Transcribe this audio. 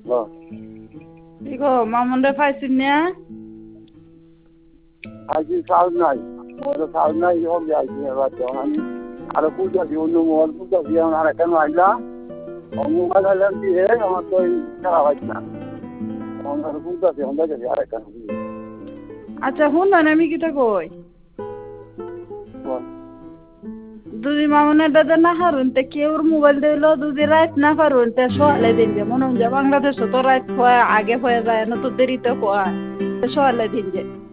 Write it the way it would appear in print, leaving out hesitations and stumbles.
কি গো মামুনরে পাইছিস না? আজকে সাউন্ড নাই, ওর সাউন্ড নাই, হবে আজকে এবার যখন আমি আরো বুঝাছি অন্য মোবাইল বুঝাছি এখন আর কেন আইলা মোবাইল আইলাম দিয়ে আমার তো এই খারাপ হচ্ছে না, আমার বুঝাছি আমরা গেছি আর কেন আচ্ছা শুন না আমি কিটা কই দুদি মামুনের দাদা না হারুন তে কেউর মোবাইল দিল দুদি রাত না পারুন তে সকালে দিন যে মনে হয় বাংলাদেশে তো রাত আগে হয়ে যায় না তো দেরিতে হয় সকালে দিন যে